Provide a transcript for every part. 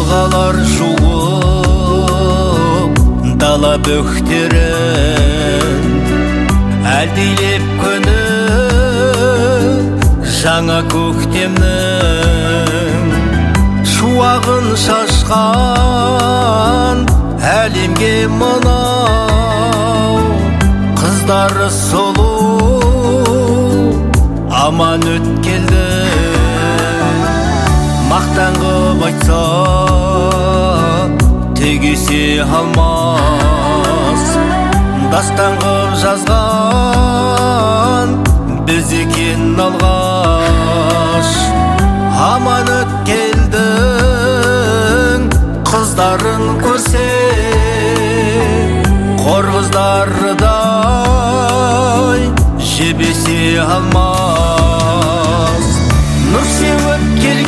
жылғалар жуып дала бөктерін, әлдилеп күні жаңа көктемнің шуағын шашқан әлемге мынау қыздары сұлу аман өткелді. Мақтан қып айтса тегесе алмас, дастан қып жазған біз екен алғаш. Аман өткелдің қыздарын көрсе қор қыздарыдай жебесе алмас. Нұр сеуіп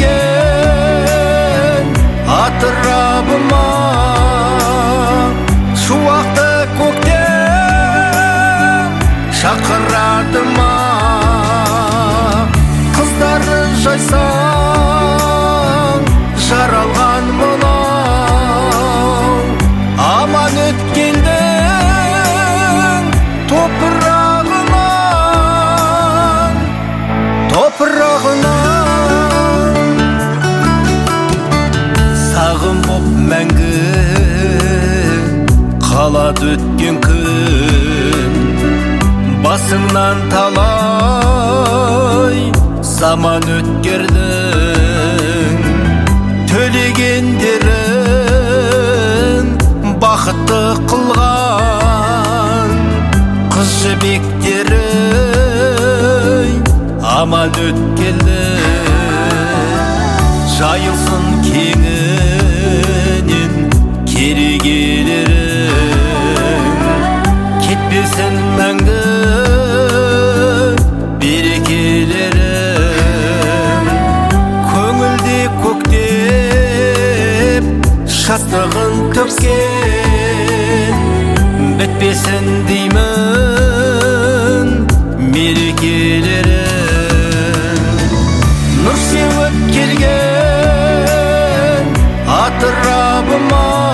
келген атырабыма шуақты көктем шақырады ма? Қыздары жайсаң жаралған мынау аман өткелдің топырағынан сағым боп мәңгі қалады өткен күн. Басыңнан талай заман өткердің, төлегендерін бақытты қылған қыз жібектері аман өткелді. Жайылсын кеңінен керегелерің, кетпесін мәңгі берекелерің. Көңілде көктеп шаттығын төккен, бітпесін деймін мерекелерің. Нұр сеуіп келген атырабыма